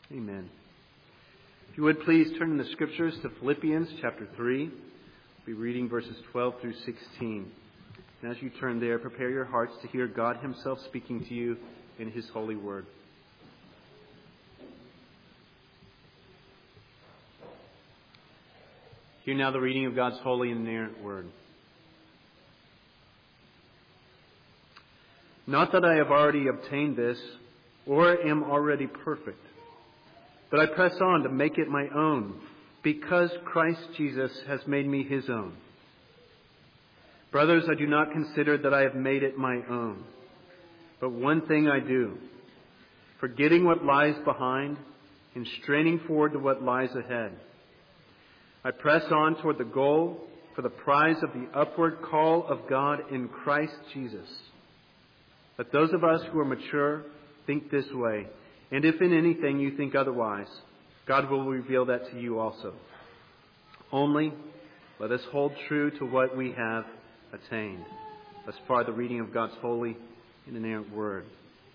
Amen. If you would please turn in the scriptures to Philippians chapter 3. We'll be reading verses 12 through 16. And as you turn there, prepare your hearts to hear God himself speaking to you in his holy word. Hear now the reading of God's holy and inerrant word. Not that I have already obtained this or am already perfect, but I press on to make it my own, because Christ Jesus has made me his own. Brothers, I do not consider that I have made it my own, but one thing I do, forgetting what lies behind and straining forward to what lies ahead. I press on toward the goal for the prize of the upward call of God in Christ Jesus. Let those of us who are mature think this way. And if in anything you think otherwise, God will reveal that to you also. Only let us hold true to what we have attained. Thus far, the reading of God's holy and inerrant word.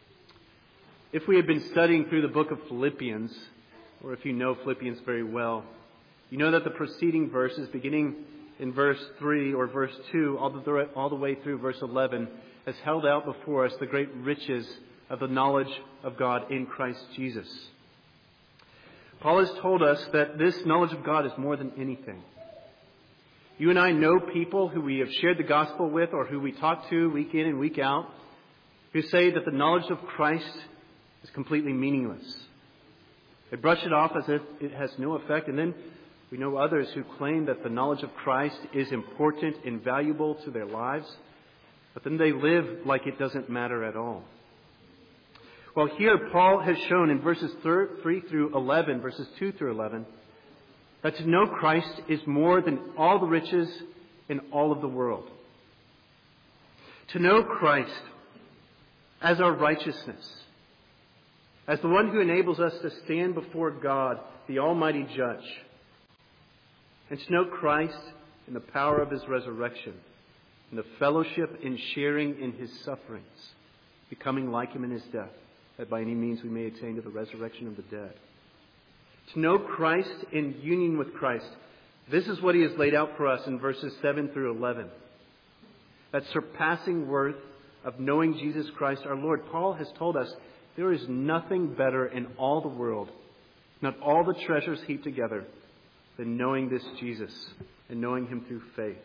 If we had been studying through the book of Philippians, or if you know Philippians very well, you know that the preceding verses, beginning in verse 3 or verse 2, all the way through verse 11, has held out before us the great riches of the knowledge of God in Christ Jesus. Paul has told us that this knowledge of God is more than anything. You and I know people who we have shared the gospel with or who we talk to week in and week out who say that the knowledge of Christ is completely meaningless. They brush it off as if it has no effect, and then we know others who claim that the knowledge of Christ is important and valuable to their lives, but then they live like it doesn't matter at all. Well, here Paul has shown in verses 3 through 11, verses 2 through 11, that to know Christ is more than all the riches in all of the world. To know Christ as our righteousness, as the one who enables us to stand before God, the Almighty Judge, and to know Christ in the power of his resurrection, in the fellowship and sharing in his sufferings, becoming like him in his death, that by any means we may attain to the resurrection of the dead. To know Christ in union with Christ, this is what he has laid out for us in verses 7 through 11. That surpassing worth of knowing Jesus Christ our Lord. Paul has told us there is nothing better in all the world, not all the treasures heaped together, than knowing this Jesus and knowing him through faith.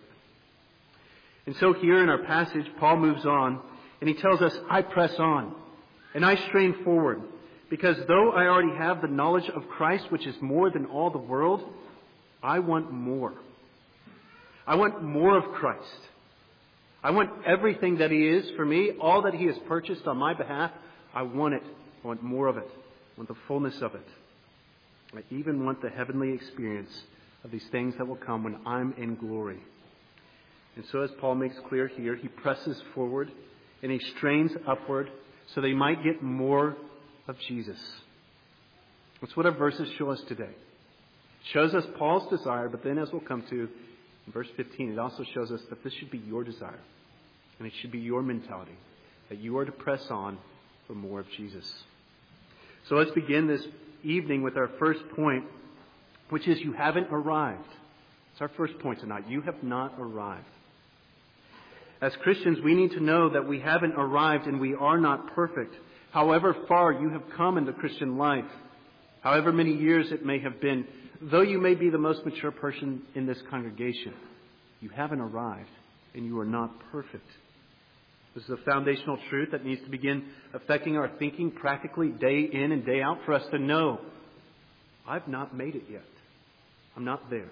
And so here in our passage, Paul moves on and he tells us, I press on and I strain forward, because though I already have the knowledge of Christ, which is more than all the world, I want more. I want more of Christ. I want everything that he is for me, all that he has purchased on my behalf. I want it. I want more of it. I want the fullness of it. I even want the heavenly experience of these things that will come when I'm in glory. And so as Paul makes clear here, he presses forward and he strains upward so they might get more of Jesus. That's what our verses show us today. It shows us Paul's desire, but then as we'll come to in verse 15, it also shows us that this should be your desire. And it should be your mentality, that you are to press on for more of Jesus. So let's begin this evening with our first point, which is you haven't arrived. It's our first point tonight. You have not arrived. As Christians, we need to know that we haven't arrived and we are not perfect. However far you have come in the Christian life, however many years it may have been, though you may be the most mature person in this congregation, you haven't arrived and you are not perfect. This is a foundational truth that needs to begin affecting our thinking practically day in and day out for us to know, I've not made it yet. I'm not there.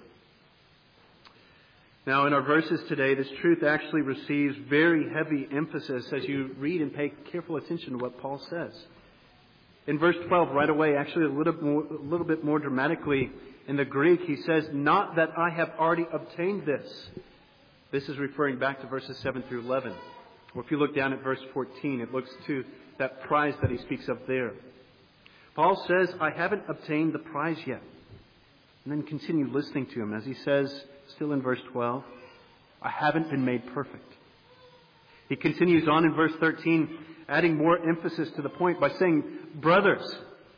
Now, in our verses today, this truth actually receives very heavy emphasis as you read and pay careful attention to what Paul says. In verse 12, right away, actually a little bit more dramatically in the Greek, he says, not that I have already obtained this. This is referring back to verses 7 through 11. Or if you look down at verse 14, it looks to that prize that he speaks of there. Paul says, I haven't obtained the prize yet. And then continue listening to him as he says, still in verse 12, I haven't been made perfect. He continues on in verse 13, adding more emphasis to the point by saying, brothers,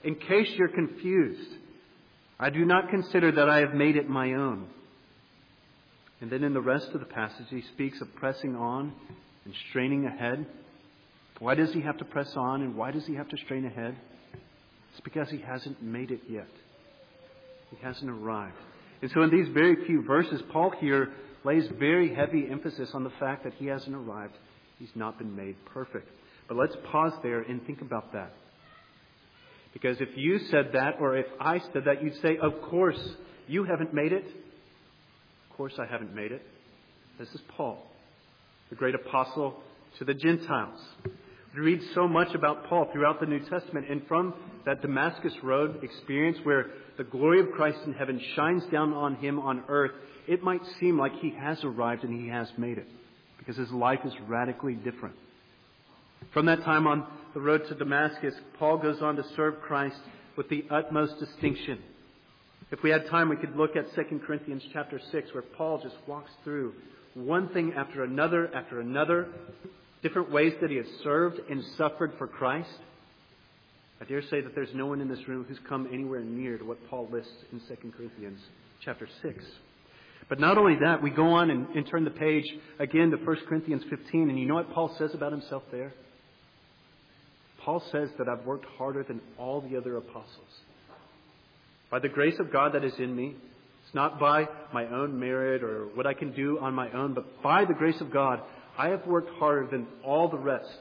In case you're confused, I do not consider that I have made it my own. And then in the rest of the passage, he speaks of pressing on and straining ahead. Why does he have to press on and why does he have to strain ahead? It's because he hasn't made it yet. He hasn't arrived. And so in these very few verses, Paul here lays very heavy emphasis on the fact that he hasn't arrived. He's not been made perfect. But let's pause there and think about that. Because if you said that, or if I said that, you'd say, of course, you haven't made it. Of course I haven't made it. This is Paul, the great apostle to the Gentiles. We read so much about Paul throughout the New Testament, and from that Damascus Road experience where the glory of Christ in heaven shines down on him on earth, it might seem like he has arrived and he has made it, because his life is radically different. From that time on the road to Damascus, Paul goes on to serve Christ with the utmost distinction. If we had time, we could look at 2 Corinthians chapter 6, where Paul just walks through one thing after another, different ways that he has served and suffered for Christ. I dare say that there's no one in this room who's come anywhere near to what Paul lists in 2 Corinthians chapter 6. But not only that, we go on and turn the page again to 1 Corinthians 15, and you know what Paul says about himself there? Paul says that I've worked harder than all the other apostles. By the grace of God that is in me, it's not by my own merit or what I can do on my own, but by the grace of God, I have worked harder than all the rest.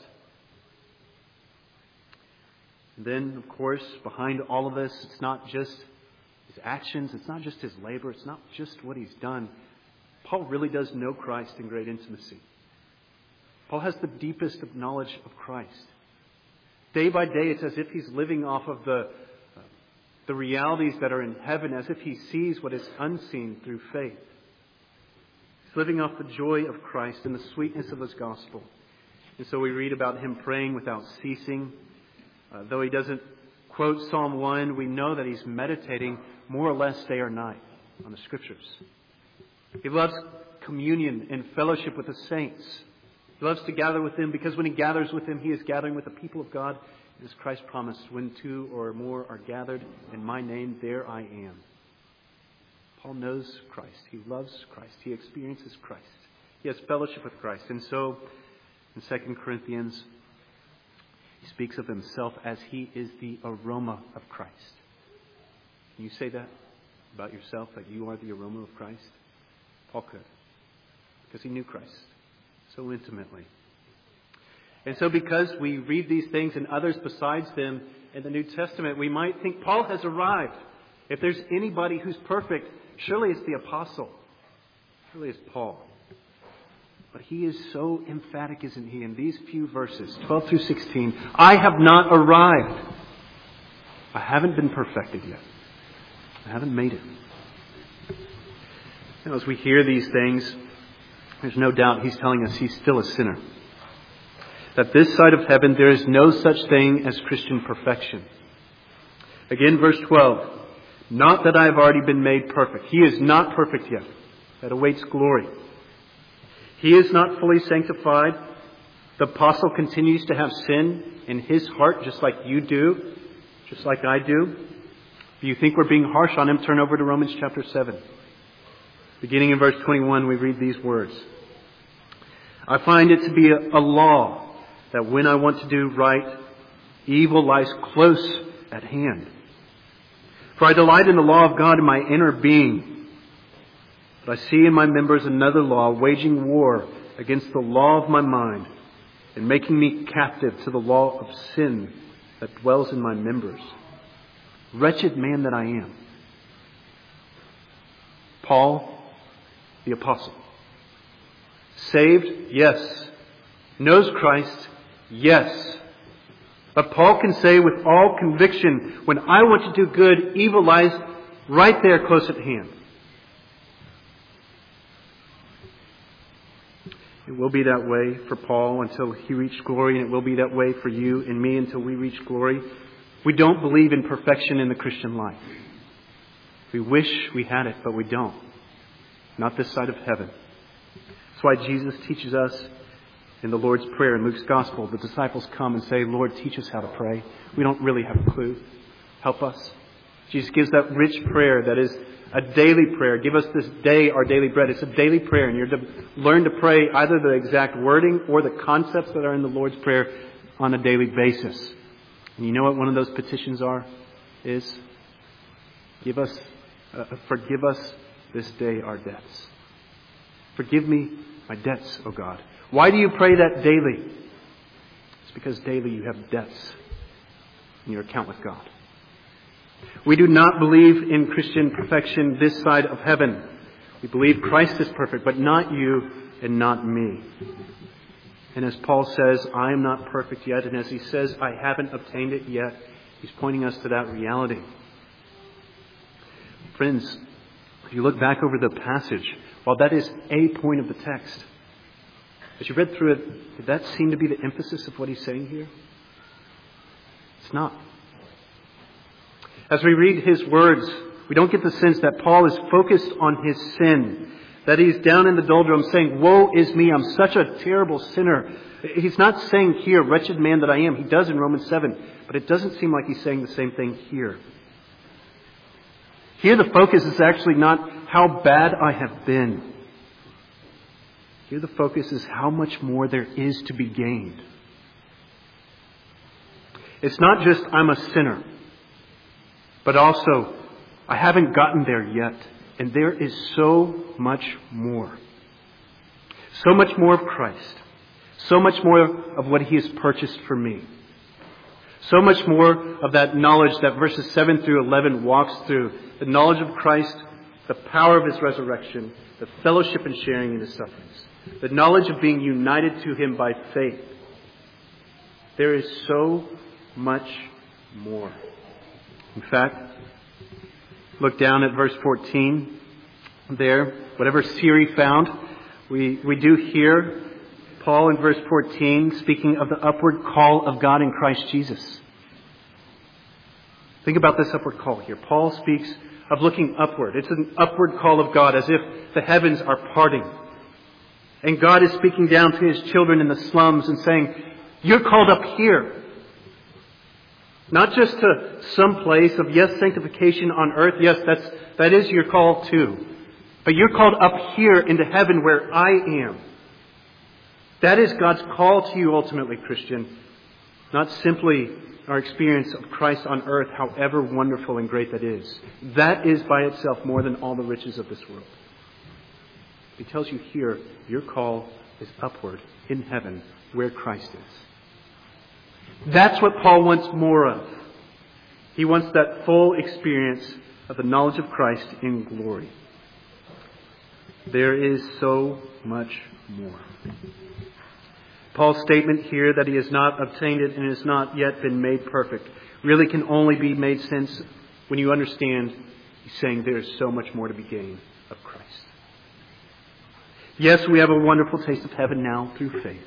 And then, of course, behind all of this, it's not just his actions, it's not just his labor, it's not just what he's done. Paul really does know Christ in great intimacy. Paul has the deepest of knowledge of Christ. Day by day, it's as if he's living off of the realities that are in heaven, as if he sees what is unseen through faith. He's living off the joy of Christ and the sweetness of his gospel. And so we read about him praying without ceasing. Though he doesn't quote Psalm 1, we know that he's meditating more or less day or night on the Scriptures. He loves communion and fellowship with the saints. He loves to gather with them because when he gathers with them, he is gathering with the people of God. As Christ promised, when two or more are gathered in my name, there I am. Paul knows Christ. He loves Christ. He experiences Christ. He has fellowship with Christ. And so, in 2 Corinthians, he speaks of himself as he is the aroma of Christ. Can you say that about yourself, that you are the aroma of Christ? Paul could, because he knew Christ so intimately. And so because we read these things and others besides them in the New Testament, we might think Paul has arrived. If there's anybody who's perfect, surely it's the apostle. Surely it's Paul. But he is so emphatic, isn't he, in these few verses, 12 through 16. I have not arrived. I haven't been perfected yet. I haven't made it. Now, as we hear these things, there's no doubt he's telling us he's still a sinner. That this side of heaven, there is no such thing as Christian perfection. Again, verse 12. Not that I have already been made perfect. He is not perfect yet. That awaits glory. He is not fully sanctified. The apostle continues to have sin in his heart, just like you do, just like I do. If you think we're being harsh on him, turn over to Romans chapter 7. Beginning in verse 21, we read these words. I find it to be a law that when I want to do right, evil lies close at hand. For I delight in the law of God in my inner being. But I see in my members another law, waging war against the law of my mind and making me captive to the law of sin that dwells in my members. Wretched man that I am. Paul, the apostle. Saved? Yes. Knows Christ? Yes. But Paul can say with all conviction, when I want to do good, evil lies right there close at hand. It will be that way for Paul until he reached glory, and it will be that way for you and me until we reach glory. We don't believe in perfection in the Christian life. We wish we had it, but we don't. Not this side of heaven. That's why Jesus teaches us in the Lord's Prayer in Luke's Gospel. The disciples come and say, Lord, teach us how to pray. We don't really have a clue. help us? Jesus gives that rich prayer that is a daily prayer. Give us this day our daily bread. It's a daily prayer, and you're to learn to pray either the exact wording or the concepts that are in the Lord's Prayer on a daily basis. And you know what one of those petitions is? Forgive us this day our debts. Forgive me my debts, O God. Why do you pray that daily? It's because daily you have debts in your account with God. We do not believe in Christian perfection this side of heaven. We believe Christ is perfect, but not you and not me. And as Paul says, I am not perfect yet. And as he says, I haven't obtained it yet, he's pointing us to that reality. Friends, if you look back over the passage, while that is a point of the text, as you read through it, did that seem to be the emphasis of what he's saying here? It's not. As we read his words, we don't get the sense that Paul is focused on his sin, that he's down in the doldrums saying, woe is me, I'm such a terrible sinner. He's not saying here, wretched man that I am. He does in Romans 7, but it doesn't seem like he's saying the same thing here. Here the focus is actually not how bad I have been. Here the focus is how much more there is to be gained. It's not just I'm a sinner, but also I haven't gotten there yet. And there is so much more. So much more of Christ. So much more of what He has purchased for me. So much more of that knowledge that verses 7 through 11 walks through. The knowledge of Christ, the power of His resurrection, the fellowship and sharing in His sufferings. The knowledge of being united to Him by faith. There is so much more. In fact, look down at verse 14 there. Whatever Siri found, we do hear Paul in verse 14 speaking of the upward call of God in Christ Jesus. Think about this upward call here. Paul speaks of looking upward. It's an upward call of God as if the heavens are parting. And God is speaking down to His children in the slums and saying, you're called up here. Not just to some place of, yes, sanctification on earth. Yes, that is your call too. But you're called up here into heaven where I am. That is God's call to you ultimately, Christian. Not simply our experience of Christ on earth, however wonderful and great that is. That is by itself more than all the riches of this world. He tells you here, your call is upward in heaven where Christ is. That's what Paul wants more of. He wants that full experience of the knowledge of Christ in glory. There is so much more. Paul's statement here that he has not obtained it and has not yet been made perfect really can only be made sense when you understand he's saying there is so much more to be gained of Christ. Yes, we have a wonderful taste of heaven now through faith.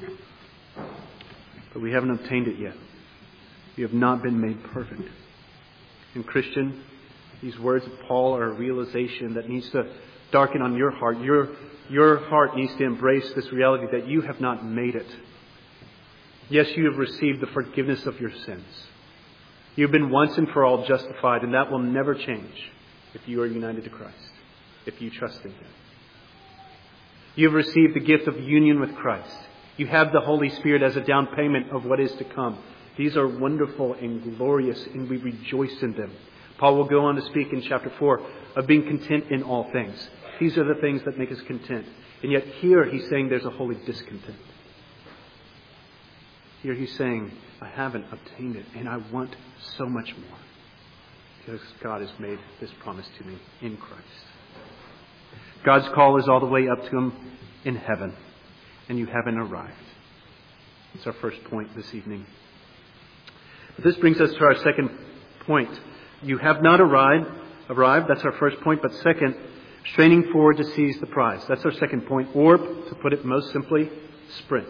But we haven't obtained it yet. We have not been made perfect. And Christian, these words of Paul are a realization that needs to darken on your heart. Your heart needs to embrace this reality that you have not made it. Yes, you have received the forgiveness of your sins. You've been once and for all justified, and that will never change if you are united to Christ, if you trust in Him. You have received the gift of union with Christ. You have the Holy Spirit as a down payment of what is to come. These are wonderful and glorious, and we rejoice in them. Paul will go on to speak in chapter 4 of being content in all things. These are the things that make us content. And yet here he's saying there's a holy discontent. Here he's saying, I haven't obtained it, and I want so much more. Because God has made this promise to me in Christ. God's call is all the way up to Him in heaven. And you haven't arrived. It's our first point this evening. But this brings us to our second point. You have not arrived. That's our first point. But second, straining forward to seize the prize. That's our second point. Or, to put it most simply, sprint.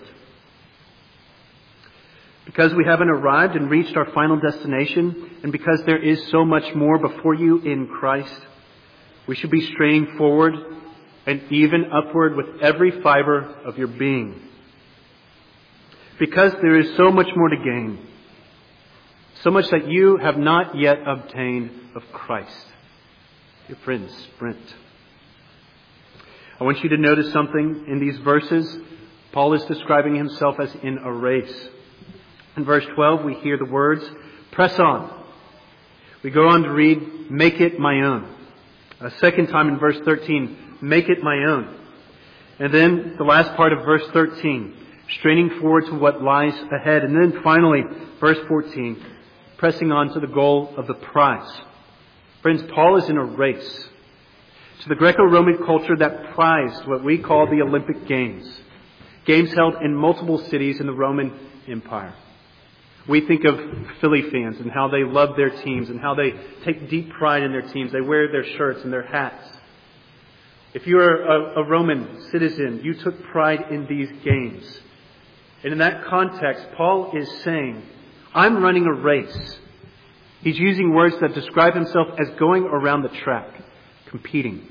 Because we haven't arrived and reached our final destination, and because there is so much more before you in Christ, we should be straining forward and even upward with every fiber of your being. Because there is so much more to gain. so much that you have not yet obtained of Christ. Your friends, sprint. I want you to notice something in these verses. Paul is describing himself as in a race. In verse 12, we hear the words, press on. We go on to read, make it my own. A second time in verse 13, make it my own. And then the last part of verse 13, straining forward to what lies ahead. And then finally, verse 14, pressing on to the goal of the prize. Friends, Paul is in a race. To the Greco-Roman culture that prized what we call the Olympic Games. Games held in multiple cities in the Roman Empire. We think of Philly fans and how they love their teams and how they take deep pride in their teams. They wear their shirts and their hats. If you are a Roman citizen, you took pride in these games. And in that context, Paul is saying, I'm running a race. He's using words that describe himself as going around the track, competing.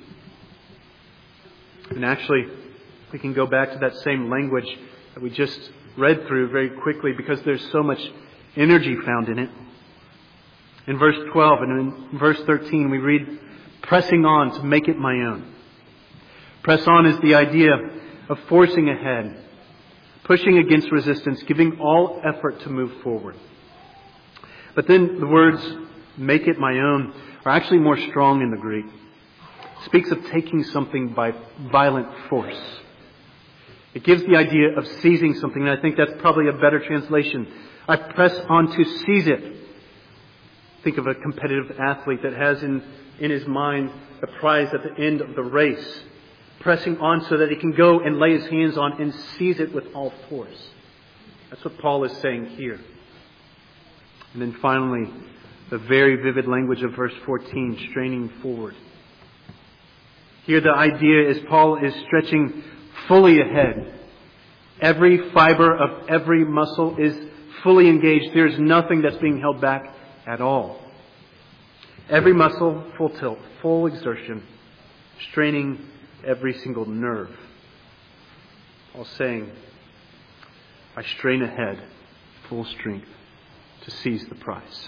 And actually, we can go back to that same language that we just read through very quickly because there's so much energy found in it. In verse 12 and in verse 13, we read, pressing on to make it my own. Press on is the idea of forcing ahead, pushing against resistance, giving all effort to move forward. But then the words, make it my own, are actually more strong in the Greek. It speaks of taking something by violent force. It gives the idea of seizing something, and I think that's probably a better translation. I press on to seize it. Think of a competitive athlete that has in his mind the prize at the end of the race, pressing on so that he can go and lay his hands on and seize it with all force. That's what Paul is saying here. And then finally, the very vivid language of verse 14, straining forward. Here the idea is Paul is stretching fully ahead. Every fiber of every muscle is fully engaged. There's nothing that's being held back at all. Every muscle, full tilt, full exertion, straining every single nerve. Paul's saying, I strain ahead, full strength, to seize the prize.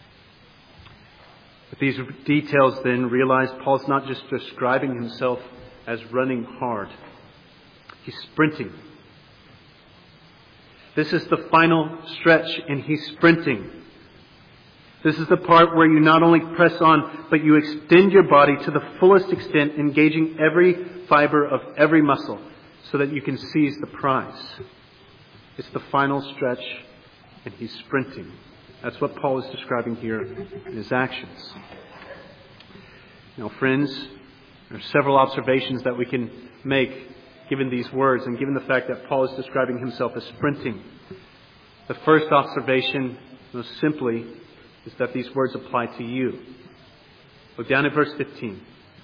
With these details then, realize Paul's not just describing himself as running hard. He's sprinting. This is the final stretch, and he's sprinting. This is the part where you not only press on, but you extend your body to the fullest extent, engaging every fiber of every muscle so that you can seize the prize. It's the final stretch, and he's sprinting. That's what Paul is describing here in his actions. Now, friends, there are several observations that we can make given these words and given the fact that Paul is describing himself as sprinting. The first observation, most simply, is that these words apply to you. Look down at verse 15.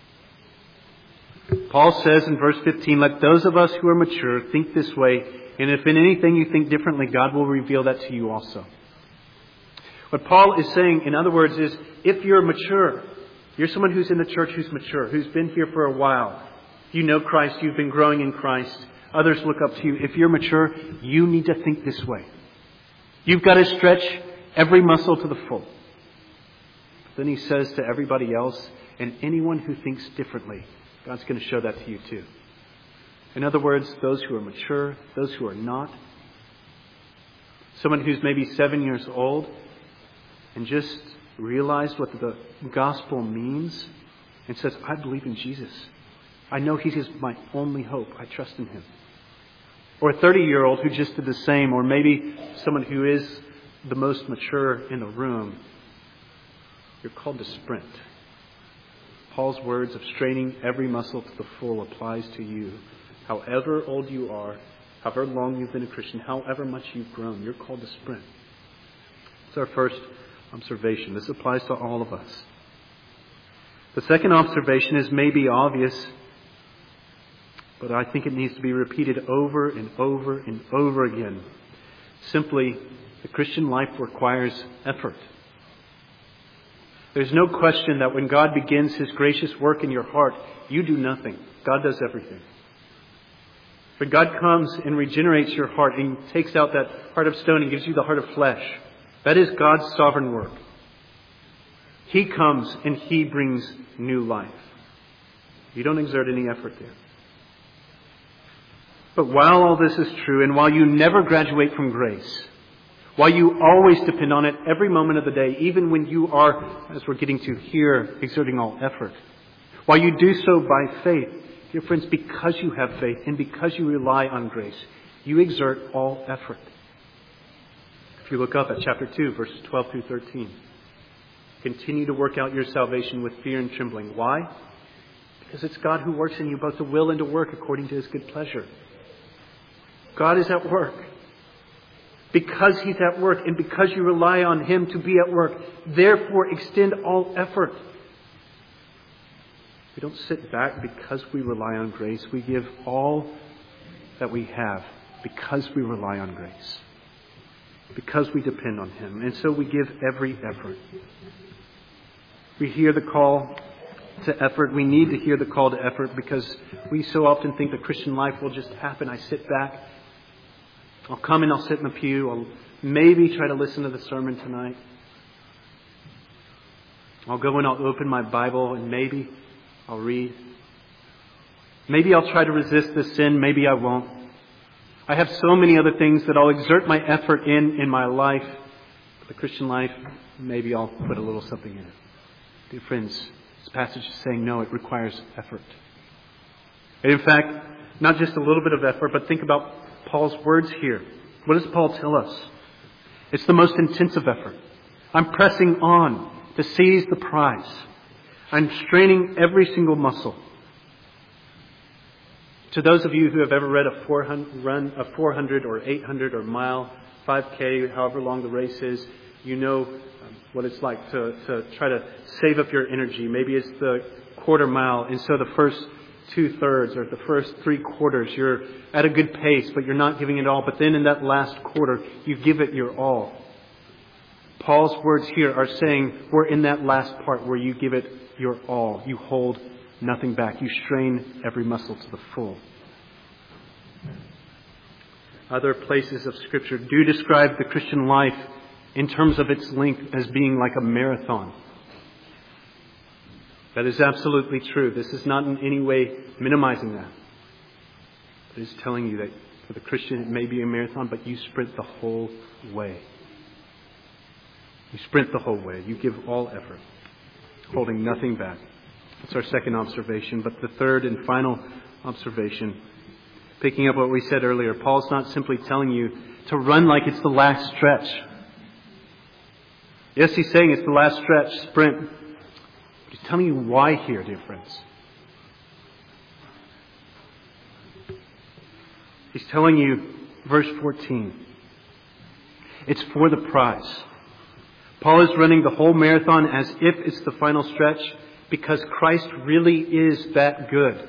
Paul says in verse 15, let those of us who are mature think this way, and if in anything you think differently, God will reveal that to you also. What Paul is saying, in other words, is if you're mature, you're someone who's in the church who's mature, who's been here for a while. You know Christ, you've been growing in Christ. Others look up to you. If you're mature, you need to think this way. You've got to stretch every muscle to the full. Then he says to everybody else, and anyone who thinks differently, God's going to show that to you too. In other words, those who are mature, those who are not. Someone who's maybe 7 years old and just realized what the gospel means and says, I believe in Jesus. I know He is my only hope. I trust in Him. Or a 30-year-old who just did the same, or maybe someone who is the most mature in the room. You're called to sprint. Paul's words of straining every muscle to the full applies to you. However old you are, however long you've been a Christian, however much you've grown, you're called to sprint. It's our first observation. This applies to all of us. The second observation is maybe obvious, but I think it needs to be repeated over and over and over again. Simply, the Christian life requires effort. There's no question that when God begins His gracious work in your heart, you do nothing. God does everything. When God comes and regenerates your heart and takes out that heart of stone and gives you the heart of flesh, That is God's sovereign work. He comes and He brings new life. You don't exert any effort there. But while all this is true, and while you never graduate from grace, while you always depend on it every moment of the day, even when you are, as we're getting to here, exerting all effort, while you do so by faith, dear friends, because you have faith and because you rely on grace, you exert all effort. If you look up at chapter 2, verses 12 through 13, continue to work out your salvation with fear and trembling. Why? Because it's God who works in you both to will and to work according to His good pleasure. God is at work. Because He's at work and because you rely on Him to be at work, therefore extend all effort. We don't sit back because we rely on grace. We give all that we have because we rely on grace. Because we depend on Him. And so we give every effort. We hear the call to effort. We need to hear the call to effort because we so often think the Christian life will just happen. I sit back. I'll come and I'll sit in the pew. I'll maybe try to listen to the sermon tonight. I'll go and I'll open my Bible and maybe I'll read. Maybe I'll try to resist this sin. Maybe I won't. I have so many other things that I'll exert my effort in my life. But the Christian life, maybe I'll put a little something in it. Dear friends, this passage is saying no, it requires effort. And in fact, not just a little bit of effort, but think about Paul's words here. What does Paul tell us? It's the most intensive effort. I'm pressing on to seize the prize. I'm straining every single muscle. To those of you who have ever read a 400 or 800 or mile, 5K, however long the race is, you know what it's like to try to save up your energy. Maybe it's the quarter mile, and so the first 2/3 or the first 3/4, you're at a good pace, but you're not giving it all. But then in that last quarter, you give it your all. Paul's words here are saying we're in that last part where you give it your all. You hold nothing back. You strain every muscle to the full. Other places of Scripture do describe the Christian life in terms of its length as being like a marathon. That is absolutely true. This is not in any way minimizing that. It is telling you that for the Christian it may be a marathon, but you sprint the whole way. You sprint the whole way. You give all effort, holding nothing back. That's our second observation. But the third and final observation, picking up what we said earlier, Paul's not simply telling you to run like it's the last stretch. Yes, he's saying it's the last stretch, sprint. But he's telling you why here, dear friends. He's telling you, verse 14, it's for the prize. Paul is running the whole marathon as if it's the final stretch because Christ really is that good.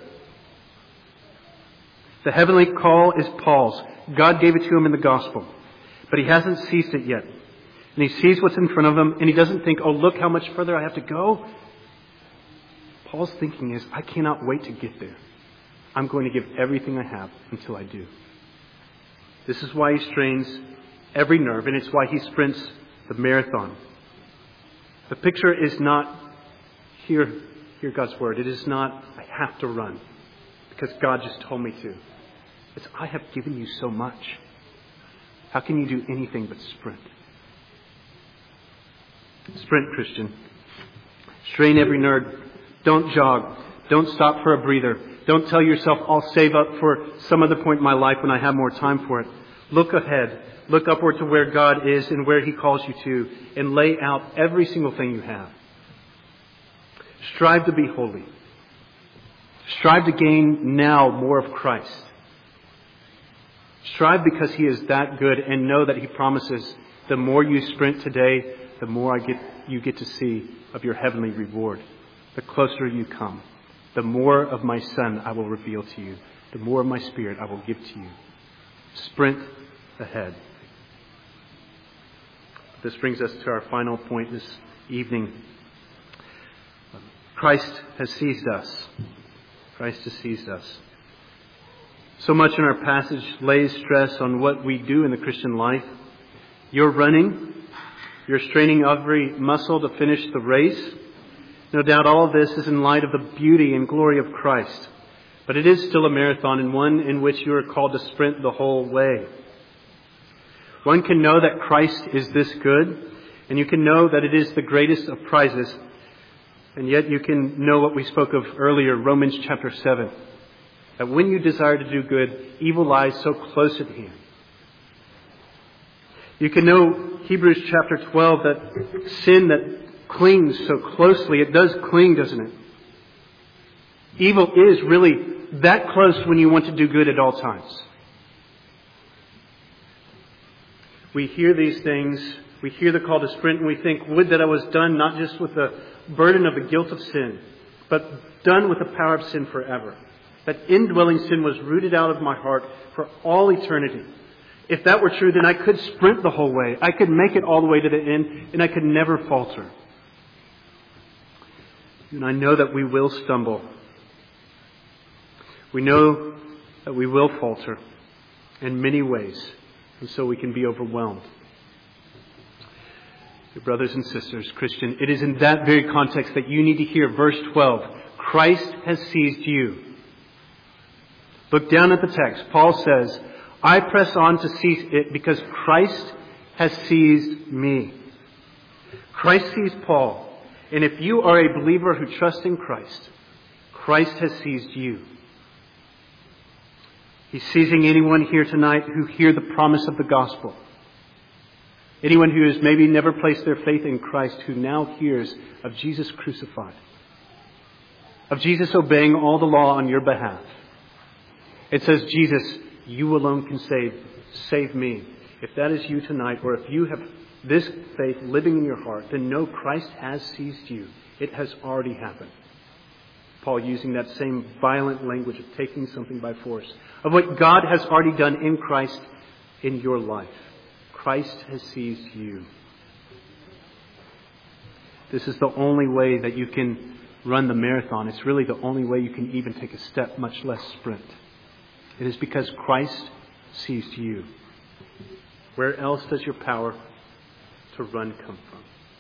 The heavenly call is Paul's. God gave it to him in the gospel. But he hasn't seized it yet. And he sees what's in front of him and he doesn't think, oh, look how much further I have to go. Paul's thinking is, I cannot wait to get there. I'm going to give everything I have until I do. This is why he strains every nerve, and it's why he sprints the marathon. The picture is not, hear God's word. It is not, I have to run because God just told me to. It's, I have given you so much. How can you do anything but sprint? Sprint, Christian. Strain every nerve. Don't jog. Don't stop for a breather. Don't tell yourself, I'll save up for some other point in my life when I have more time for it. Look ahead. Look upward to where God is and where He calls you to, and lay out every single thing you have. Strive to be holy. Strive to gain now more of Christ. Strive because He is that good, and know that He promises the more you sprint today, the more you get to see of your heavenly reward. The closer you come, the more of my Son I will reveal to you. The more of my Spirit I will give to you. Sprint ahead. This brings us to our final point this evening. Christ has seized us. Christ has seized us. So much in our passage lays stress on what we do in the Christian life. You're running. You're straining every muscle to finish the race. No doubt all of this is in light of the beauty and glory of Christ. But it is still a marathon, and one in which you are called to sprint the whole way. One can know that Christ is this good, and you can know that it is the greatest of prizes, and yet you can know what we spoke of earlier, Romans chapter 7, that when you desire to do good, evil lies so close at hand. You can know Hebrews chapter 12, that sin that clings so closely, it does cling, doesn't it? Evil is really that close when you want to do good at all times. We hear these things, we hear the call to sprint, and we think, would that I was done not just with the burden of the guilt of sin, but done with the power of sin forever. That indwelling sin was rooted out of my heart for all eternity. If that were true, then I could sprint the whole way. I could make it all the way to the end, and I could never falter. And I know that we will stumble. We know that we will falter in many ways, and so we can be overwhelmed. Dear brothers and sisters, Christian, it is in that very context that you need to hear verse 12. Christ has seized you. Look down at the text. Paul says, I press on to seize it because Christ has seized me. Christ seized Paul. And if you are a believer who trusts in Christ, Christ has seized you. He's seizing anyone here tonight who hear the promise of the gospel. Anyone who has maybe never placed their faith in Christ, who now hears of Jesus crucified. Of Jesus obeying all the law on your behalf. It says, Jesus, you alone can save me. If that is you tonight, or if you have this faith living in your heart, then know Christ has seized you. It has already happened. Paul using that same violent language of taking something by force, of what God has already done in Christ in your life. Christ has seized you. This is the only way that you can run the marathon. It's really the only way you can even take a step, much less sprint. It is because Christ seized you. Where else does your power to run come from?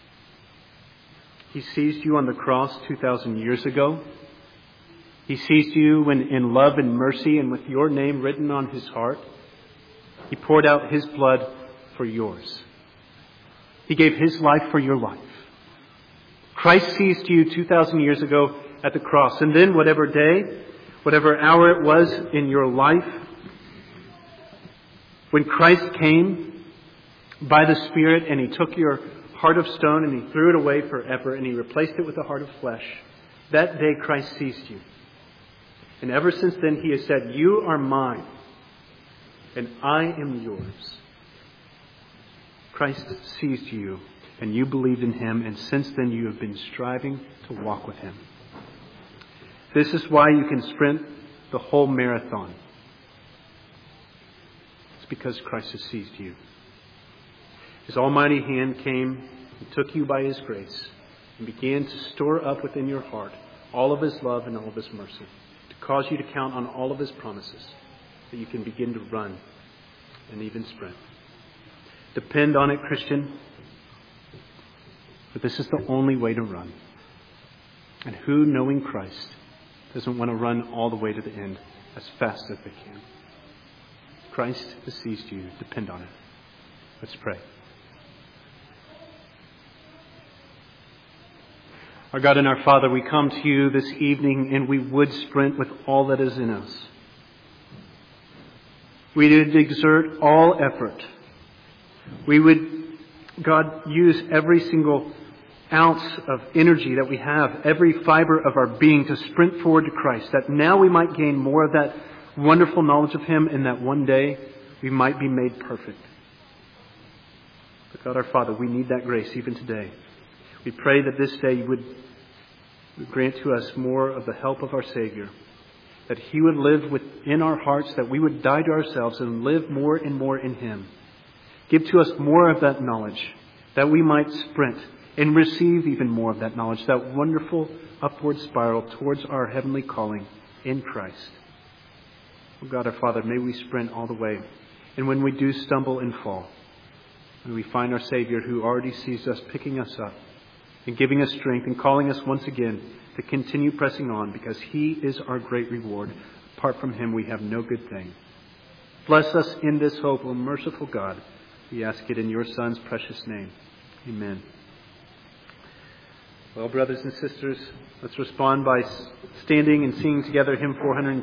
He seized you on the cross 2,000 years ago. He seized you when in love and mercy and with your name written on His heart, He poured out His blood for yours. He gave His life for your life. Christ seized you 2,000 years ago at the cross. And then whatever day, whatever hour it was in your life, when Christ came by the Spirit and He took your heart of stone and He threw it away forever and He replaced it with a heart of flesh, that day Christ seized you. And ever since then He has said, you are mine and I am yours. Christ seized you and you believed in Him, and since then you have been striving to walk with Him. This is why you can sprint the whole marathon. It's because Christ has seized you. His almighty hand came and took you by His grace and began to store up within your heart all of His love and all of His mercy, to cause you to count on all of His promises, that you can begin to run and even sprint. Depend on it, Christian. But this is the only way to run. And who, knowing Christ, doesn't want to run all the way to the end as fast as they can? Christ has seized you. Depend on it. Let's pray. Our God and our Father, we come to you this evening and we would sprint with all that is in us. We would exert all effort. We would, God, use every single ounce of energy that we have, every fiber of our being to sprint forward to Christ, that now we might gain more of that wonderful knowledge of Him and that one day we might be made perfect. But God, our Father, we need that grace even today. We pray that this day you would grant to us more of the help of our Savior, that He would live within our hearts, that we would die to ourselves and live more and more in Him. Give to us more of that knowledge, that we might sprint and receive even more of that knowledge, that wonderful upward spiral towards our heavenly calling in Christ. Oh God, our Father, may we sprint all the way. And when we do stumble and fall, And we find our Savior who already sees us picking us up and giving us strength and calling us once again to continue pressing on because He is our great reward. Apart from Him, we have no good thing. Bless us in this hope, O merciful God. We ask it in your Son's precious name. Amen. Well, brothers and sisters, let's respond by standing and singing together hymn 410.